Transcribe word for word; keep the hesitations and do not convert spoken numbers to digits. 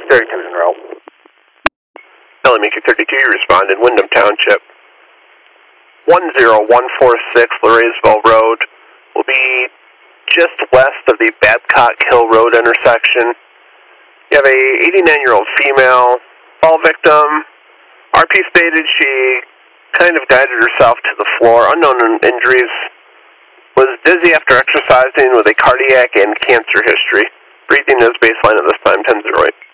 Barrington Monroe. L M E Q thirty-two, you responded, Wyndham Township. one zero one four six Laureysville Road will be just west of the Babcock Hill Road intersection. You have a eighty-nine-year-old female fall victim. R P stated she kind of guided herself to the floor. Unknown injuries. Was dizzy after exercising with a cardiac and cancer history. Breathing is baseline at this time, ten zero eight.